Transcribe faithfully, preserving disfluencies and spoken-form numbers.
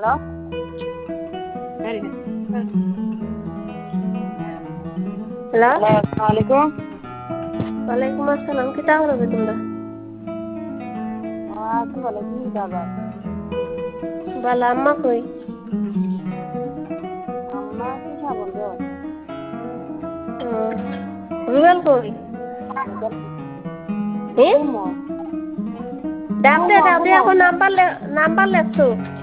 Hello, আসসালামু আলাইকুম। ওয়ালাইকুম আসসালাম। কিতা করবে তোমরা? আছি ভালো, তুমি দাদা? বালা, আম্মা কই? আম্মা কি খাবার গো? রুবেল কই? হে? ঘুমো ডাক দে, ঘুমো ডাক দে, ঘুমো এখন নাম্বার লে নাম্বার লেখছো।